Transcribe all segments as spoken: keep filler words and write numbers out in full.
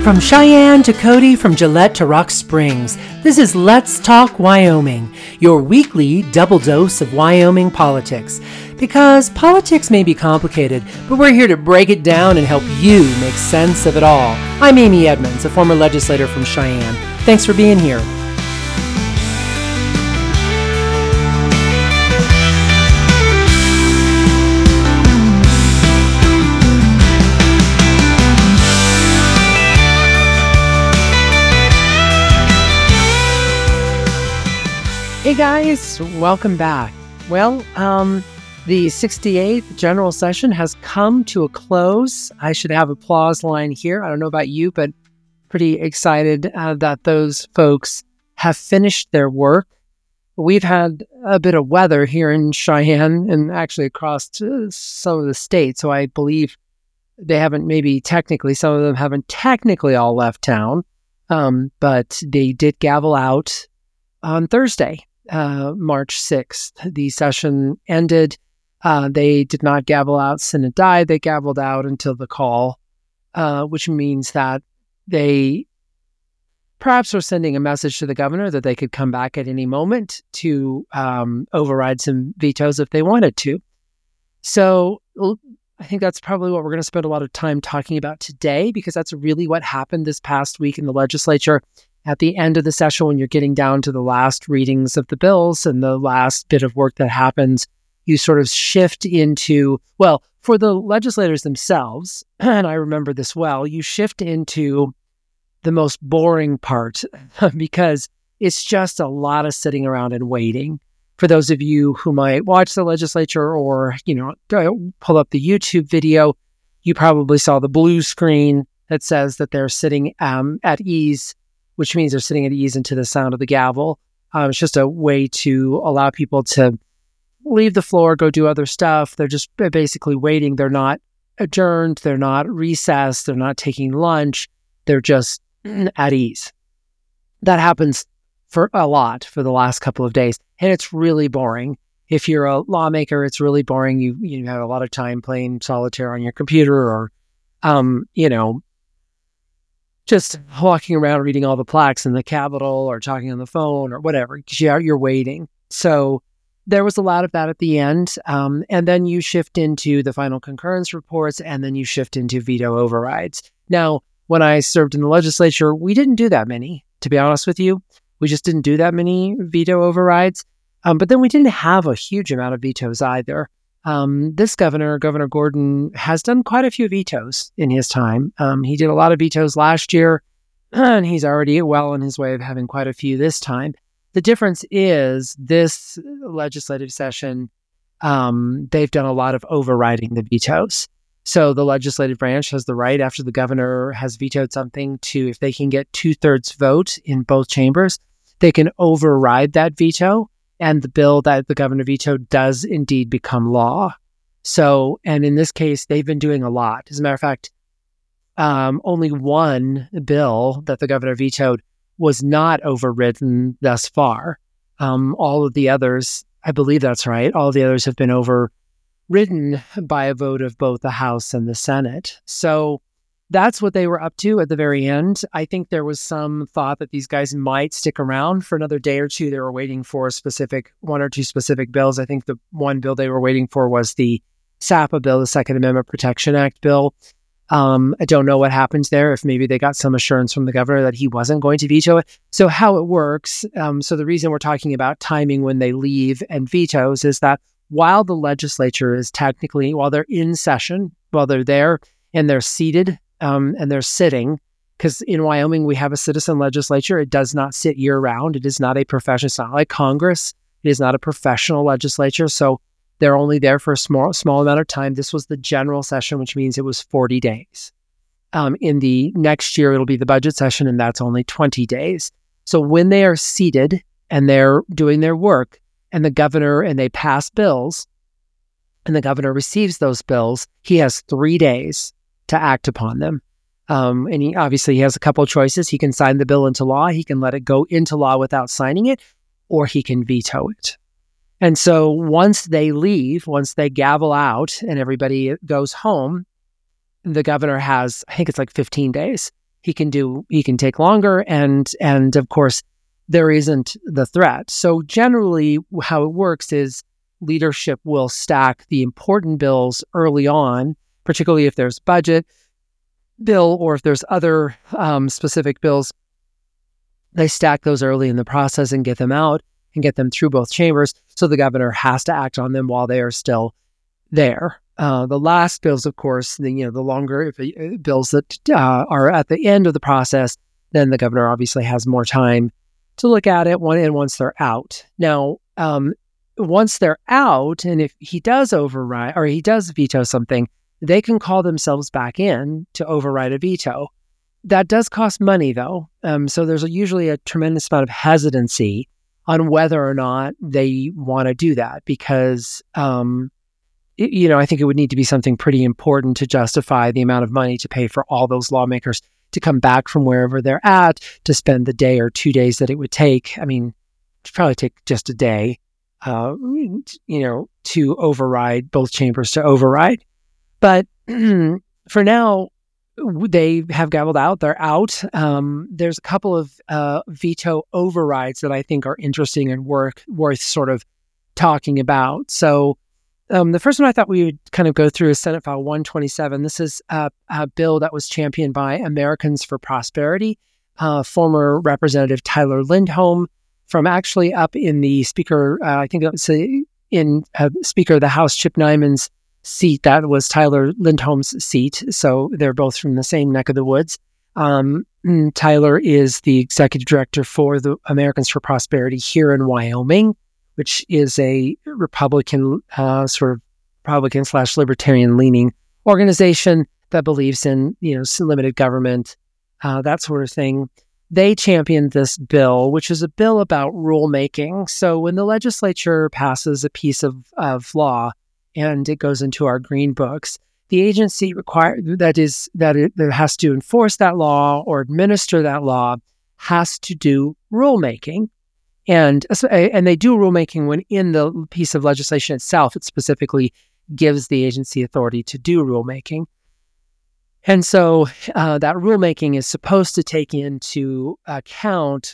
From Cheyenne to Cody, from Gillette to Rock Springs, this is Let's Talk Wyoming, your weekly double dose of Wyoming politics. Because politics may be complicated, but we're here to break it down and help you make sense of it all. I'm Amy Edmonds, a former legislator from Cheyenne. Thanks for being here. Hey guys, welcome back. Well, um, the sixty-eighth general session has come to a close. I should have applause line here. I don't know about you, but pretty excited uh, that those folks have finished their work. We've had a bit of weather here in Cheyenne and actually across to some of the states. So I believe they haven't maybe technically, some of them haven't technically all left town, um, but they did gavel out on Thursday. Uh, March sixth, the session ended. Uh, they did not gavel out sine die. They gaveled out until the call, uh, which means that they perhaps were sending a message to the governor that they could come back at any moment to um, override some vetoes if they wanted to. So I think that's probably what we're going to spend a lot of time talking about today, because that's really what happened this past week in the legislature. At the end of the session, when you're getting down to the last readings of the bills and the last bit of work that happens, you sort of shift into, well, for the legislators themselves, and I remember this well, you shift into the most boring part because it's just a lot of sitting around and waiting. For those of you who might watch the legislature or, you know, pull up the YouTube video, you probably saw the blue screen that says that they're sitting um, at ease, which means they're sitting at ease into the sound of the gavel. Um, it's just a way to allow people to leave the floor, go do other stuff. They're just basically waiting. They're not adjourned. They're not recessed. They're not taking lunch. They're just at ease. That happens for a lot for the last couple of days, and it's really boring. If you're a lawmaker, it's really boring. You you have a lot of time playing solitaire on your computer or, um, you know, just walking around reading all the plaques in the Capitol or talking on the phone or whatever, because you're, you're waiting. So there was a lot of that at the end. Um, and then you shift into the final concurrence reports, and then you shift into veto overrides. Now, when I served in the legislature, we didn't do that many, to be honest with you. We just didn't do that many veto overrides. Um, but then we didn't have a huge amount of vetoes either. Um, this governor, Governor Gordon, has done quite a few vetoes in his time. Um, he did a lot of vetoes last year, and he's already well on his way of having quite a few this time. The difference is this legislative session, um, they've done a lot of overriding the vetoes. So the legislative branch has the right, after the governor has vetoed something, to, if they can get two-thirds vote in both chambers, they can override that veto. And the bill that the governor vetoed does indeed become law. So, and in this case, they've been doing a lot. As a matter of fact, um, only one bill that the governor vetoed was not overridden thus far. Um, all of the others, I believe that's right, all of the others have been overridden by a vote of both the House and the Senate. So that's what they were up to at the very end. I think there was some thought that these guys might stick around for another day or two. They were waiting for a specific, one or two specific bills. I think the one bill they were waiting for was the SAPA bill, the Second Amendment Protection Act bill. Um, I don't know what happens there, if maybe they got some assurance from the governor that he wasn't going to veto it. So how it works, um, so the reason we're talking about timing when they leave and vetoes is that while the legislature is technically, while they're in session, while they're there and they're seated, Um, and they're sitting, because in Wyoming, we have a citizen legislature. It does not sit year-round. It is not a profession. It's not like Congress. It is not a professional legislature. So they're only there for a small small amount of time. This was the general session, which means it was forty days. Um, in the next year, it'll be the budget session, and that's only twenty days. So when they are seated and they're doing their work, and the governor, and they pass bills, and the governor receives those bills, he has three days to act upon them. Um, and he obviously he has a couple of choices. He can sign the bill into law. He can let it go into law without signing it, or he can veto it. And so once they leave, once they gavel out and everybody goes home, the governor has, I think it's like fifteen days he can do he can take longer, and and of course there isn't the threat. So generally how it works is leadership will stack the important bills early on, particularly if there's budget bill or if there's other um, specific bills. They stack those early in the process and get them out and get them through both chambers. So the governor has to act on them while they are still there. Uh, the last bills, of course, the, you know, the longer if, uh, bills that uh, are at the end of the process, then the governor obviously has more time to look at it when, and once they're out. Now, um, once they're out, and if he does override or he does veto something, they can call themselves back in to override a veto. That does cost money, though. Um, so there's a, usually a tremendous amount of hesitancy on whether or not they want to do that because, um, it, you know, I think it would need to be something pretty important to justify the amount of money to pay for all those lawmakers to come back from wherever they're at to spend the day or two days that it would take. I mean, it'd probably take just a day, uh, you know, to override both chambers to override. But for now, they have gavelled out. They're out. Um, there's a couple of uh, veto overrides that I think are interesting and worth, worth sort of talking about. So um, the first one I thought we would kind of go through is Senate File one twenty-seven. This is a, a bill that was championed by Americans for Prosperity, uh, former Representative Tyler Lindholm from actually up in the Speaker, uh, I think it was in uh, Speaker of the House, Chip Nyman's seat. That was Tyler Lindholm's seat. So they're both from the same neck of the woods. Um, Tyler is the executive director for the Americans for Prosperity here in Wyoming, which is a Republican uh, sort of Republican slash libertarian leaning organization that believes in, you know, limited government, uh, that sort of thing. They championed this bill, which is a bill about rulemaking. So when the legislature passes a piece of, of law, and it goes into our green books, the agency require that is that it that has to enforce that law or administer that law has to do rulemaking, and and they do rulemaking when in the piece of legislation itself it specifically gives the agency authority to do rulemaking, and so uh, that rulemaking is supposed to take into account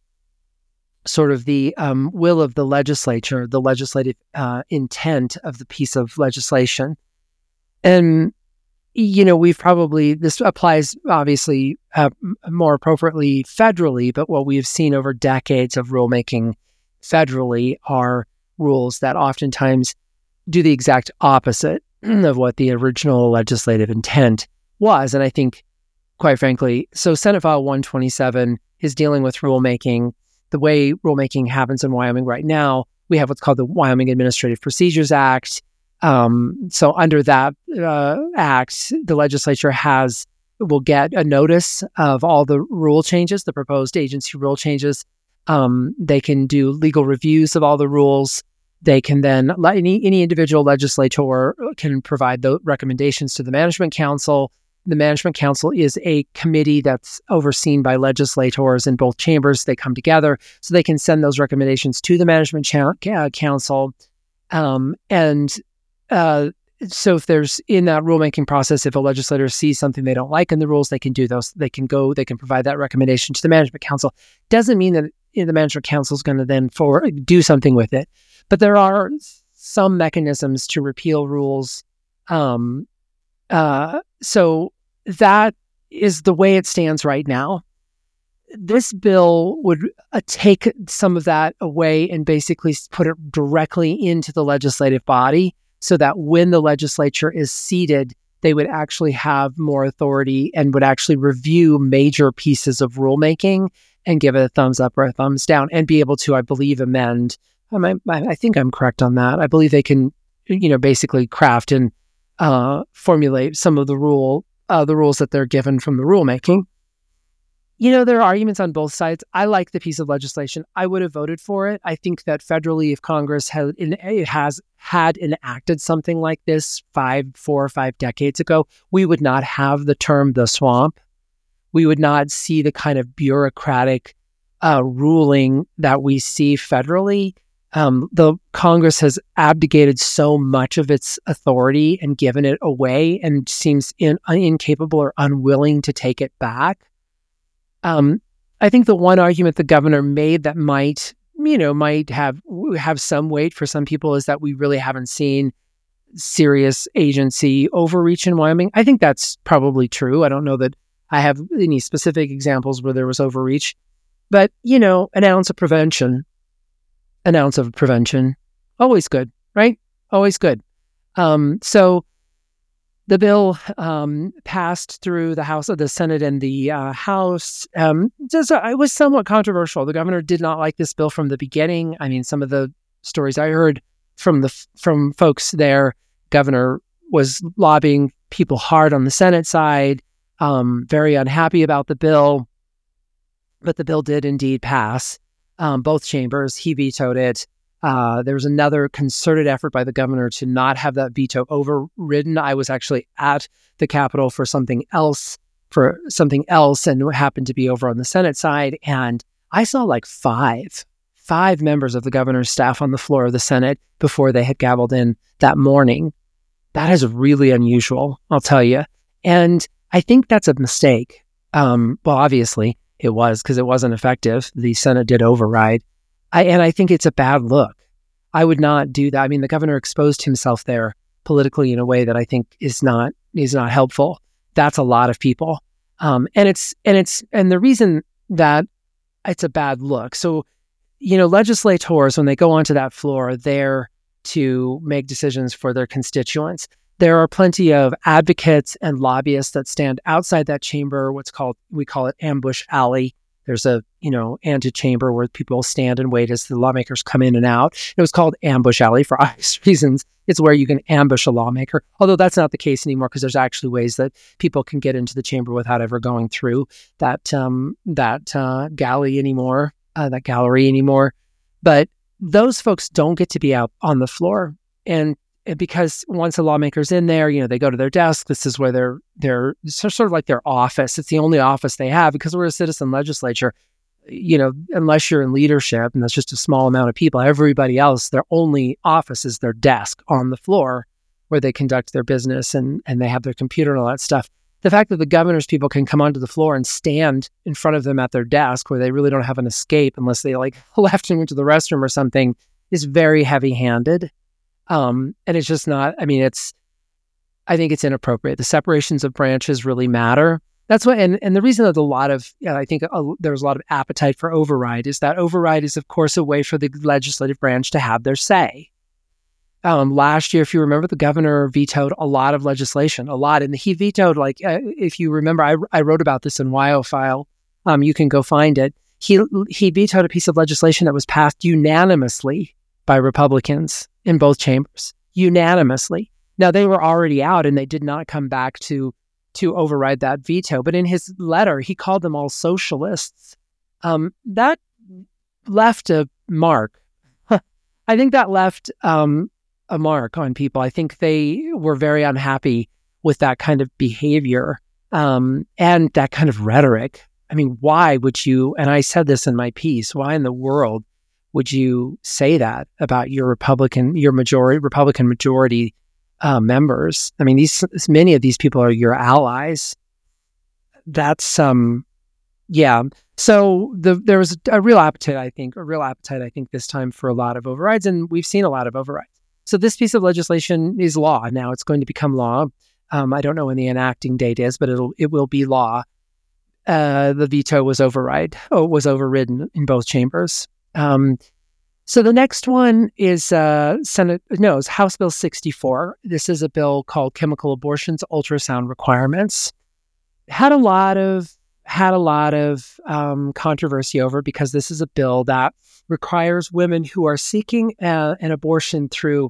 sort of the um, will of the legislature, the legislative uh, intent of the piece of legislation. And, you know, we've probably, this applies obviously uh, more appropriately federally, but what we've seen over decades of rulemaking federally are rules that oftentimes do the exact opposite of what the original legislative intent was. And I think, quite frankly, so Senate File one twenty-seven is dealing with rulemaking. The way rulemaking happens in Wyoming right now, we have what's called the Wyoming Administrative Procedures Act. Um, so under that uh, act, the legislature has will get a notice of all the rule changes, the proposed agency rule changes. Um, they can do legal reviews of all the rules. They can then, any, any individual legislator can provide the recommendations to the Management Council. The Management Council is a committee that's overseen by legislators in both chambers. They come together so they can send those recommendations to the Management Ch- uh, Council. Um, and uh, so if there's in that rulemaking process, if a legislator sees something they don't like in the rules, they can do those. They can go, they can provide that recommendation to the Management Council. Doesn't mean that you know, the Management Council is going to then for do something with it. But there are some mechanisms to repeal rules. Um, uh, so that is the way it stands right now. This bill would uh, take some of that away and basically put it directly into the legislative body so that when the legislature is seated, they would actually have more authority and would actually review major pieces of rulemaking and give it a thumbs up or a thumbs down and be able to, I believe, amend. Um, I, I think I'm correct on that. I believe they can, you know, basically craft and uh, formulate some of the rule Uh, the rules that they're given from the rulemaking. You know, there are arguments on both sides. I like the piece of legislation. I would have voted for it. I think that federally, if Congress has, it has had enacted something like this five, four or five decades ago, we would not have the term the swamp. We would not see the kind of bureaucratic uh, ruling that we see federally. Um, the Congress has abdicated so much of its authority and given it away and seems in, incapable or unwilling to take it back. Um, I think the one argument the governor made that might, you know, might have have some weight for some people is that we really haven't seen serious agency overreach in Wyoming. I think that's probably true. I don't know that I have any specific examples where there was overreach, but, you know, an ounce of prevention, an ounce of prevention, always good, right? Always good. Um, so the bill um, passed through the House, of the Senate, and the uh, House. Um, just, uh, it was somewhat controversial. The governor did not like this bill from the beginning. I mean, some of the stories I heard from the from folks there, governor was lobbying people hard on the Senate side, um, very unhappy about the bill. But the bill did indeed pass um, both chambers. He vetoed it. Uh, there was another concerted effort by the governor to not have that veto overridden. I was actually at the Capitol for something else, for something else, and it happened to be over on the Senate side. And I saw like five, five members of the governor's staff on the floor of the Senate before they had gavelled in that morning. That is really unusual, I'll tell you. And I think that's a mistake. Um, well, obviously it was, because it wasn't effective. The Senate did override. I, and I think it's a bad look. I would not do that. I mean, the governor exposed himself there politically in a way that I think is not is not helpful. That's a lot of people, um, and it's and it's and the reason that it's a bad look. So, you know, legislators, when they go onto that floor, are there to make decisions for their constituents. There are plenty of advocates and lobbyists that stand outside that chamber. What's called we call it ambush alley. There's a, you know, antechamber where people stand and wait as the lawmakers come in and out. It was called ambush alley for obvious reasons. It's where you can ambush a lawmaker, although that's not the case anymore because there's actually ways that people can get into the chamber without ever going through that um, that uh, galley anymore, uh, that gallery anymore. But those folks don't get to be out on the floor, and because once a lawmaker's in there, you know, they go to their desk. This is where they're, they're sort of like their office. It's the only office they have because we're a citizen legislature. You know, unless you're in leadership, and that's just a small amount of people, everybody else, their only office is their desk on the floor where they conduct their business and, and they have their computer and all that stuff. The fact that the governor's people can come onto the floor and stand in front of them at their desk where they really don't have an escape unless they like left and went to the restroom or something is very heavy-handed. Um, and it's just not, I mean, it's, I think it's inappropriate. The separations of branches really matter. That's what, and, and the reason that a lot of, you know, I think a, there's a lot of appetite for override is that override is, of course, a way for the legislative branch to have their say. Um, last year, if you remember, the governor vetoed a lot of legislation, a lot. And he vetoed, like, uh, if you remember, I, I wrote about this in WyoFile. Um, you can go find it. He, he vetoed a piece of legislation that was passed unanimously by Republicans in both chambers, unanimously. Now, they were already out and they did not come back to to override that veto. But in his letter, he called them all socialists. Um, that left a mark. I think that left um, a mark on people. I think they were very unhappy with that kind of behavior um, and that kind of rhetoric. I mean, why would you, and I said this in my piece, why in the world would you say that about your Republican, your majority, Republican majority uh, members? I mean, these many of these people are your allies. That's um, yeah. So the there was a real appetite, I think, a real appetite, I think, this time for a lot of overrides, and we've seen a lot of overrides. So this piece of legislation is law now. It's going to become law. Um, I don't know when the enacting date is, but it'll it will be law. Uh, the veto was override, oh, was overridden in both chambers. Um, so the next one is uh, Senate, no, it's House Bill sixty-four. This is a bill called Chemical Abortions Ultrasound Requirements. Had a lot of had a lot of um, controversy over because this is a bill that requires women who are seeking uh, an abortion through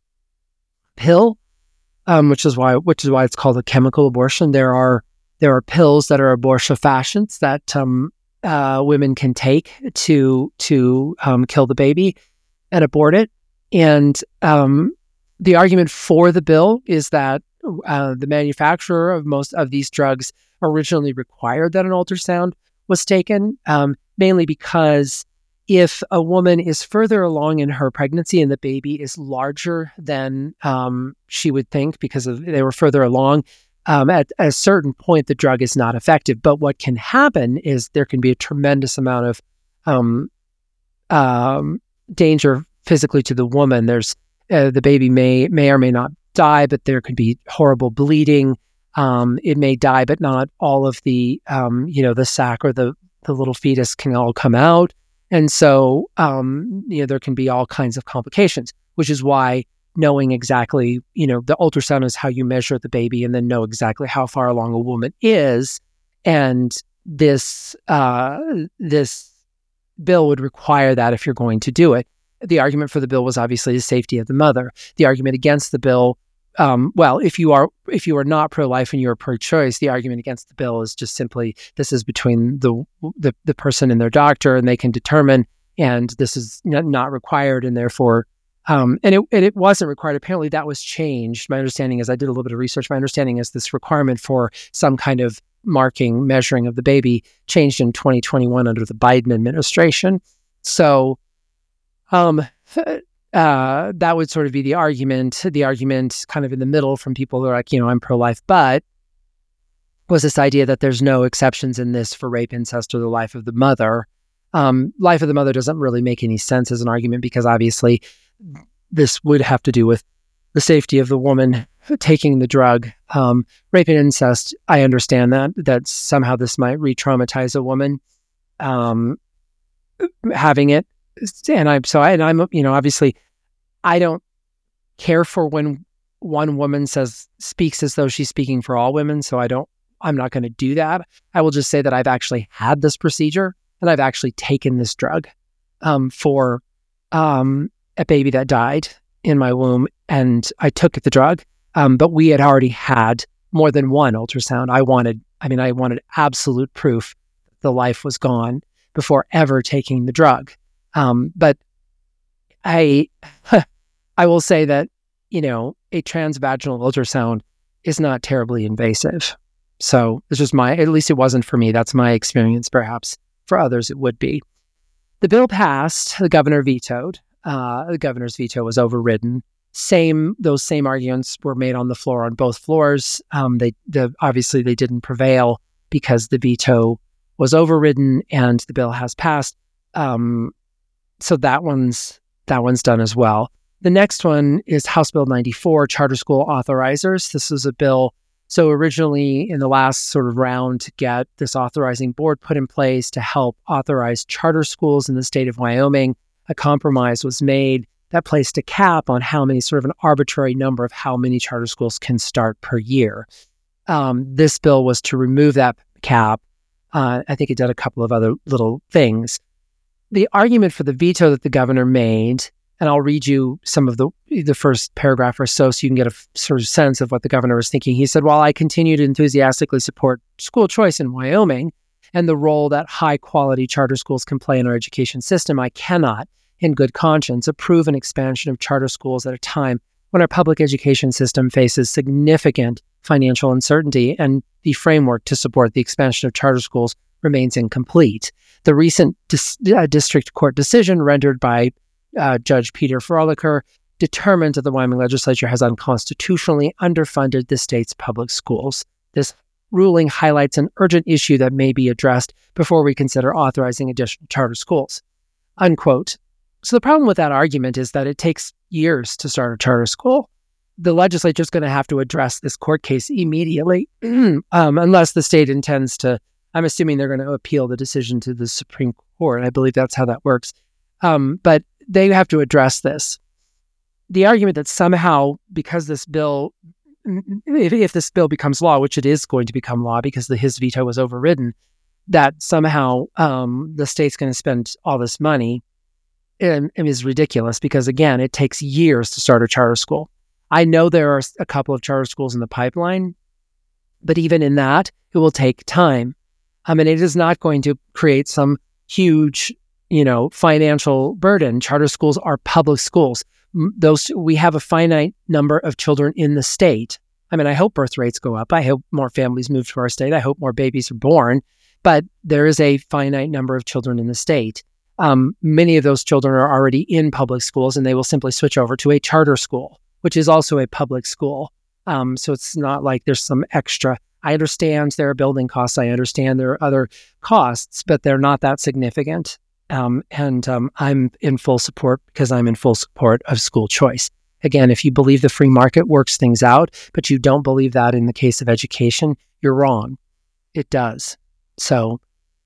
pill, um, which is why which is why it's called a chemical abortion. There are there are pills that are abortifacients that um, Uh, women can take to to um, kill the baby and abort it. And um, the argument for the bill is that uh, the manufacturer of most of these drugs originally required that an ultrasound was taken, um, mainly because if a woman is further along in her pregnancy and the baby is larger than um, she would think because of, they were further along, Um, at, at a certain point, the drug is not effective. But what can happen is there can be a tremendous amount of um, um, danger physically to the woman. There's uh, the baby may may or may not die, but there could be horrible bleeding. Um, it may die, but not all of the um, you know the sac or the the little fetus can all come out, and so um, you know there can be all kinds of complications. Which is why knowing exactly, you know, the ultrasound is how you measure the baby, and then know exactly how far along a woman is, and this uh, this bill would require that if you're going to do it. The argument for the bill was obviously the safety of the mother. The argument against the bill, um, well, if you are if you are not pro-life and you are pro-choice, the argument against the bill is just simply this is between the the, the person and their doctor, and they can determine, and this is not required, and therefore, um, and it and it wasn't required. Apparently, that was changed. My understanding is, I did a little bit of research. My understanding is this requirement for some kind of marking, measuring of the baby changed in twenty twenty-one under the Biden administration. So, um, uh, that would sort of be the argument. The argument kind of in the middle from people who are like, you know, I'm pro-life, but was this idea that there's no exceptions in this for rape, incest, or the life of the mother. Um, life of the mother doesn't really make any sense as an argument because obviously this would have to do with the safety of the woman taking the drug. Um, rape and incest, I understand that, that somehow this might re-traumatize a woman um, having it. And I'm, so I, and I'm, you know, obviously I don't care for when one woman says, speaks as though she's speaking for all women. So I don't, I'm not going to do that. I will just say that I've actually had this procedure and I've actually taken this drug um, for um, a baby that died in my womb, and I took the drug. Um, but we had already had more than one ultrasound. I wanted, I mean, I wanted absolute proof the life was gone before ever taking the drug. Um, but I, I will say that, you know, a transvaginal ultrasound is not terribly invasive. So it's just my, at least it wasn't for me. That's my experience. Perhaps for others it would be. The bill passed. The governor vetoed. Uh, the governor's veto was overridden. Same, those same arguments were made on the floor on both floors. Um, they, the, obviously, they didn't prevail because the veto was overridden and the bill has passed. Um, so that one's that one's done as well. The next one is House Bill ninety-four, Charter School Authorizers. This was a bill. So originally, in the last sort of round to get this authorizing board put in place to help authorize charter schools in the state of Wyoming, a compromise was made that placed a cap on how many, sort of an arbitrary number of how many charter schools can start per year. Um, this bill was to remove that cap. Uh, I think it did a couple of other little things. The argument for the veto that the governor made, and I'll read you some of the the first paragraph or so so you can get a f- sort of sense of what the governor was thinking. He said, while I continue to enthusiastically support school choice in Wyoming and the role that high-quality charter schools can play in our education system, I cannot, in good conscience, approve an expansion of charter schools at a time when our public education system faces significant financial uncertainty and the framework to support the expansion of charter schools remains incomplete. The recent dis- uh, district court decision rendered by uh, Judge Peter Frolicker determined that the Wyoming legislature has unconstitutionally underfunded the state's public schools. This ruling highlights an urgent issue that may be addressed before we consider authorizing additional charter schools. Unquote. So the problem with that argument is that it takes years to start a charter school. The legislature is going to have to address this court case immediately, um, unless the state intends to. I'm assuming they're going to appeal the decision to the Supreme Court. I believe that's how that works. Um, but they have to address this. The argument that somehow, because this bill, if, if this bill becomes law, which it is going to become law because the, his veto was overridden, that somehow um, the state's going to spend all this money and, and is ridiculous because, again, it takes years to start a charter school. I know there are a couple of charter schools in the pipeline, but even in that, it will take time. I mean, it is not going to create some huge, you know, financial burden. Charter schools are public schools. Those we have a finite number of children in the state. I mean, I hope birth rates go up. I hope more families move to our state. I hope more babies are born. But there is a finite number of children in the state. Um, many of those children are already in public schools, and they will simply switch over to a charter school, which is also a public school. Um, so it's not like there's some extra. I understand there are building costs. I understand there are other costs, but they're not that significant. Um, and um, I'm in full support because I'm in full support of school choice. Again, if you believe the free market works things out, but you don't believe that in the case of education, you're wrong. It does. So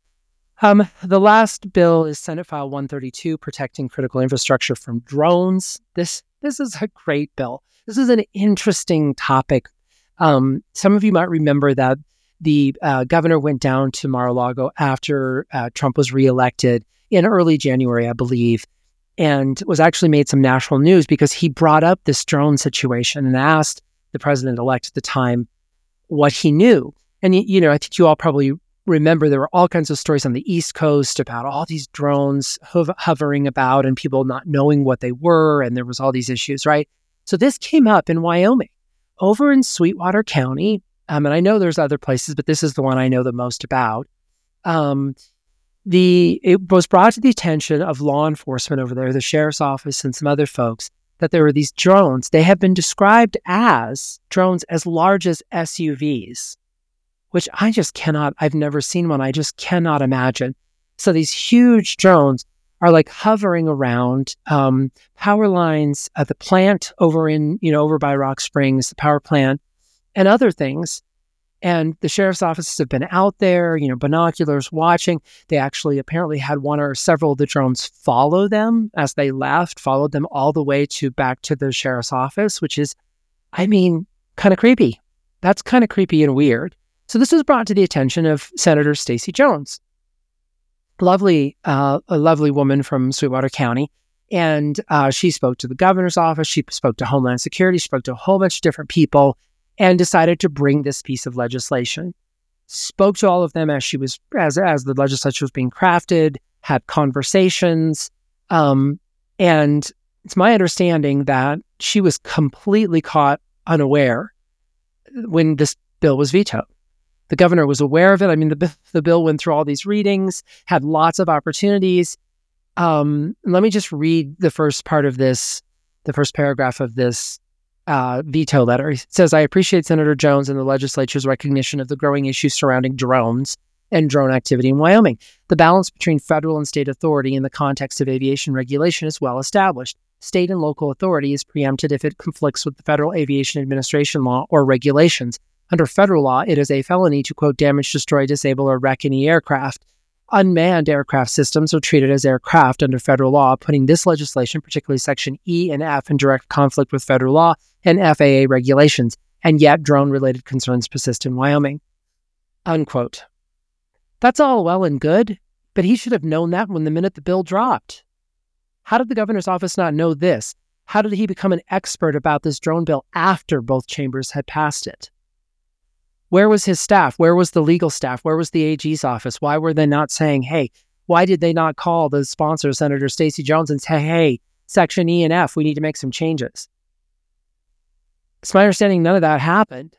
um, the last bill is Senate File one thirty-two, Protecting Critical Infrastructure from Drones. This this is a great bill. This is an interesting topic. Um, some of you might remember that the uh, governor went down to Mar-a-Lago after uh, Trump was reelected in early January, I believe, and was actually made some national news because he brought up this drone situation and asked the president-elect at the time what he knew. And, you know, I think you all probably remember there were all kinds of stories on the East Coast about all these drones hov- hovering about and people not knowing what they were. And there was all these issues, right? So this came up in Wyoming, over in Sweetwater County. Um, and I know there's other places, but this is the one I know the most about. Um, the it was brought to the attention of law enforcement over there, the sheriff's office and some other folks, that there were these drones. They have been described as drones as large as S U Vs, which I just cannot, I've never seen one. I just cannot imagine. So these huge drones are like hovering around um, power lines at the plant over in, you know, over by Rock Springs, the power plant, and other things. And the sheriff's offices have been out there, you know, binoculars watching. They actually apparently had one or several of the drones follow them as they left, followed them all the way to back to the sheriff's office, which is, I mean, kind of creepy. That's kind of creepy and weird. So this was brought to the attention of Senator Stacey Jones, lovely, uh, a lovely woman from Sweetwater County. And uh, she spoke to the governor's office. She spoke to Homeland Security. She spoke to a whole bunch of different people and decided to bring this piece of legislation. Spoke to all of them as she was, as, as the legislature was being crafted, had conversations. Um, and it's my understanding that she was completely caught unaware when this bill was vetoed. The governor was aware of it. I mean, the, the bill went through all these readings, had lots of opportunities. Um, let me just read the first part of this, the first paragraph of this uh, veto letter. It says, I appreciate Senator Jones and the legislature's recognition of the growing issues surrounding drones and drone activity in Wyoming. The balance between federal and state authority in the context of aviation regulation is well established. State and local authority is preempted if it conflicts with the Federal Aviation Administration law or regulations. Under federal law, it is a felony to, quote, damage, destroy, disable, or wreck any aircraft. Unmanned aircraft systems are treated as aircraft under federal law, putting this legislation, particularly Section E and F, in direct conflict with federal law and F A A regulations, and yet drone-related concerns persist in Wyoming, unquote. That's all well and good, but he should have known that when the minute the bill dropped. How did the governor's office not know this? How did he become an expert about this drone bill after both chambers had passed it? Where was his staff? Where was the legal staff? Where was the A G's office? Why were they not saying, hey, why did they not call the sponsor, Senator Stacey Jones, and say, hey, Section E and F, we need to make some changes? It's my understanding none of that happened.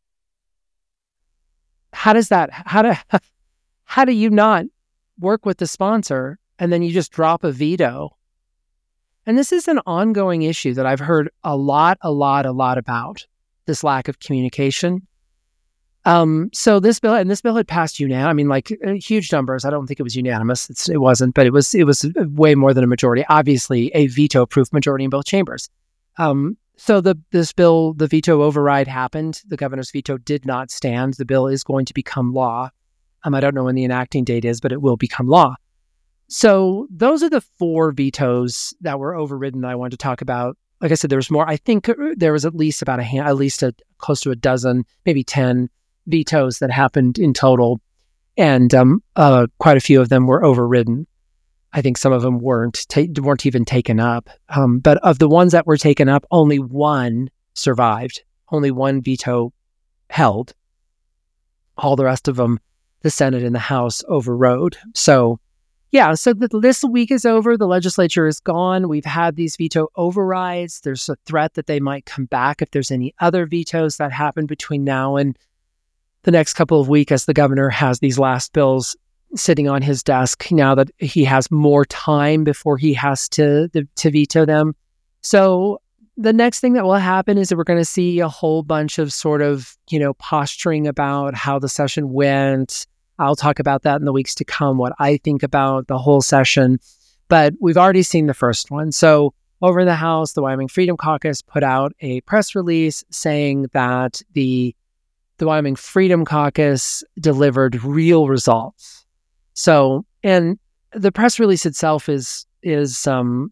How does that, how do, how do you not work with the sponsor and then you just drop a veto? And this is an ongoing issue that I've heard a lot, a lot, a lot about, this lack of communication. Um, so this bill, and this bill had passed unanimous, I mean, like uh, huge numbers. I don't think it was unanimous. It's, it wasn't, but it was, it was way more than a majority, obviously a veto-proof majority in both chambers. Um, so the, this bill, the veto override happened. The governor's veto did not stand. The bill is going to become law. Um, I don't know when the enacting date is, but it will become law. So those are the four vetoes that were overridden that I wanted to talk about. Like I said, there was more. I think there was at least about a hand, at least a, close to a dozen, maybe ten vetoes that happened in total, and um, uh, quite a few of them were overridden. I think some of them weren't ta- weren't even taken up. Um, but of the ones that were taken up, only one survived. Only one veto held. All the rest of them, the Senate and the House overrode. So, yeah, so the, this week is over. The legislature is gone. We've had these veto overrides. There's a threat that they might come back if there's any other vetoes that happen between now and the next couple of weeks, as the governor has these last bills sitting on his desk now that he has more time before he has to, to, to veto them. So the next thing that will happen is that we're going to see a whole bunch of sort of, you know, posturing about how the session went. I'll talk about that in the weeks to come, what I think about the whole session. But we've already seen the first one. So over in the House, the Wyoming Freedom Caucus put out a press release saying that the the Wyoming Freedom Caucus delivered real results. So, and the press release itself is is um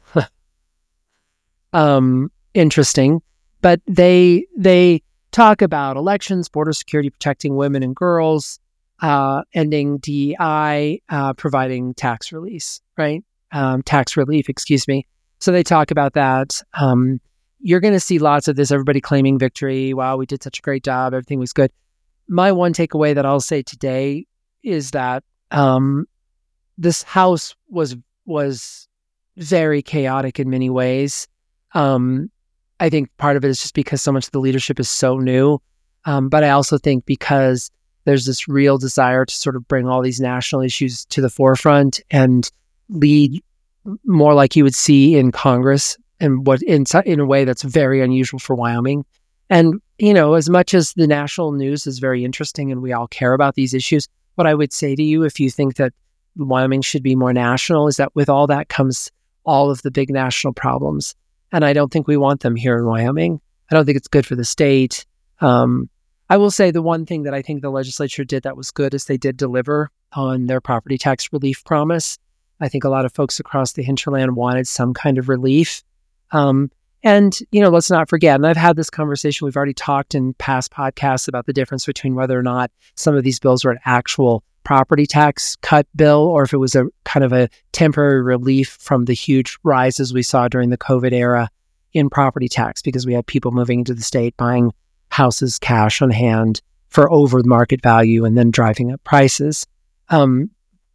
um interesting, but they they talk about elections, border security, protecting women and girls, uh, ending D E I, uh, providing tax release, right? Um, tax relief, excuse me. So they talk about that. Um, you're going to see lots of this, everybody claiming victory. Wow, we did such a great job. Everything was good. My one takeaway that I'll say today is that um, this House was was very chaotic in many ways. Um, I think part of it is just because so much of the leadership is so new. Um, but I also think because there's this real desire to sort of bring all these national issues to the forefront and lead more like you would see in Congress, and what in in a way that's very unusual for Wyoming. And, you know, as much as the national news is very interesting and we all care about these issues, what I would say to you, if you think that Wyoming should be more national, is that with all that comes all of the big national problems. And I don't think we want them here in Wyoming. I don't think it's good for the state. Um, I will say the one thing that I think the legislature did that was good is they did deliver on their property tax relief promise. I think a lot of folks across the hinterland wanted some kind of relief. Um, and, you know, let's not forget, and I've had this conversation, we've already talked in past podcasts about the difference between whether or not some of these bills were an actual property tax cut bill or if it was a kind of a temporary relief from the huge rises we saw during the COVID era in property tax, because we had people moving into the state buying houses cash on hand for over the market value and then driving up prices. Um,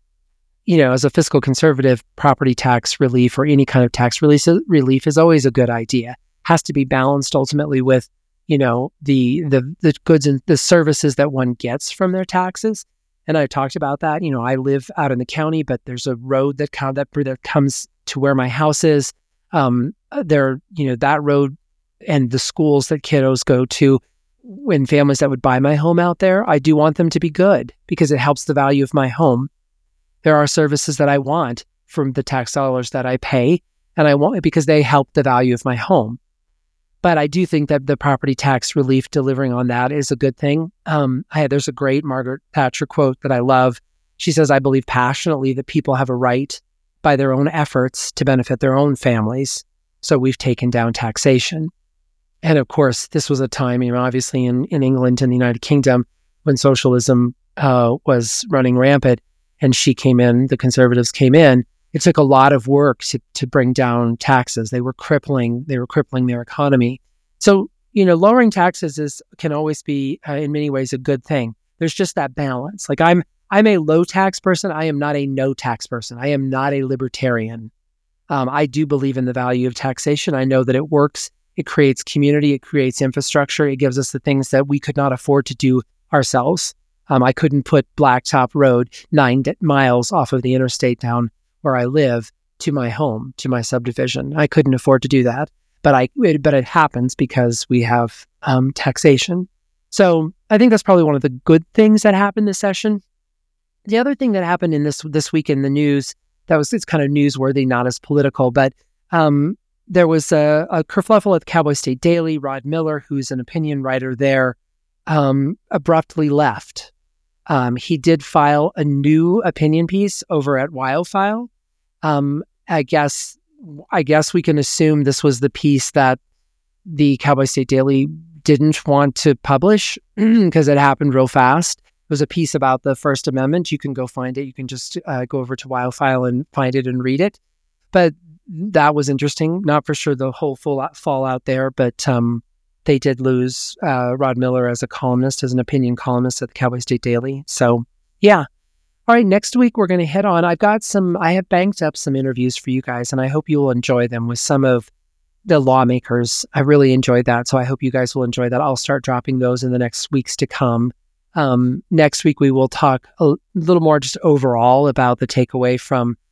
you know, as a fiscal conservative, property tax relief or any kind of tax release, relief is always a good idea. Has to be balanced ultimately with, you know, the the the goods and the services that one gets from their taxes. And I talked about that. You know, I live out in the county, but there's a road that com- that, that comes to where my house is. Um, there, you know, that road and the schools that kiddos go to, when families that would buy my home out there, I do want them to be good because it helps the value of my home. There are services that I want from the tax dollars that I pay, and I want it because they help the value of my home. But I do think that the property tax relief delivering on that is a good thing. Um, I, there's a great Margaret Thatcher quote that I love. She says, "I believe passionately that people have a right by their own efforts to benefit their own families. So we've taken down taxation." And of course, this was a time, you know, obviously in, in England and the United Kingdom when socialism uh, was running rampant, and she came in, the conservatives came in. It took a lot of work to, to bring down taxes. They were crippling, they were crippling their economy. So, you know, lowering taxes is can always be, uh, in many ways, a good thing. There's just that balance. Like I'm, I'm a low tax person. I am not a no tax person. I am not a libertarian. Um, I do believe in the value of taxation. I know that it works. It creates community. It creates infrastructure. It gives us the things that we could not afford to do ourselves. Um, I couldn't put Blacktop Road nine d- miles off of the interstate down where I live to my home, to my subdivision. I couldn't afford to do that, but I it, but it happens because we have um, taxation. So I think that's probably one of the good things that happened this session. The other thing that happened in this this week in the news that was it's kind of newsworthy, not as political, but um, there was a, a kerfluffle at the Cowboy State Daily. Rod Miller, who's an opinion writer there, um, abruptly left. Um, he did file a new opinion piece over at Wildfile. Um, I guess I guess we can assume this was the piece that the Cowboy State Daily didn't want to publish because it happened real fast. It was a piece about the First Amendment. You can go find it. You can just uh, go over to Wildfile and find it and read it. But that was interesting. Not for sure the whole full fallout there, but um, they did lose uh, Rod Miller as a columnist, as an opinion columnist at the Cowboy State Daily. So, yeah. All right, next week we're going to hit on, I've got some, I have banked up some interviews for you guys, and I hope you will enjoy them with some of the lawmakers. I really enjoyed that, so I hope you guys will enjoy that. I'll start dropping those in the next weeks to come. Um, next week we will talk a little more just overall about the takeaway from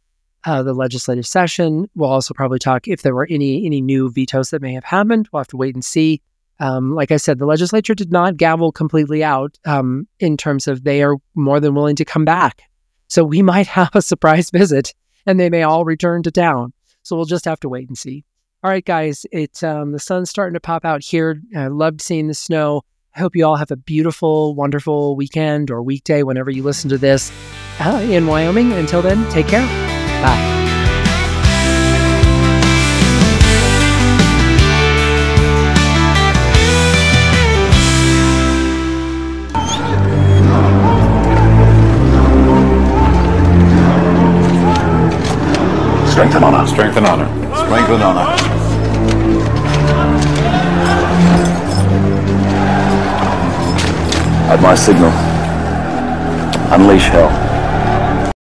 uh, the legislative session. We'll also probably talk if there were any any new vetoes that may have happened. We'll have to wait and see. Um, like I said, the legislature did not gavel completely out um, in terms of they are more than willing to come back. So we might have a surprise visit and they may all return to town. So we'll just have to wait and see. All right, guys, it's um, the sun's starting to pop out here. I loved seeing the snow. I hope you all have a beautiful, wonderful weekend or weekday whenever you listen to this uh, in Wyoming. Until then, take care. Bye. Strength and honor. Strength and honor. Strength and honor. At my signal, unleash hell.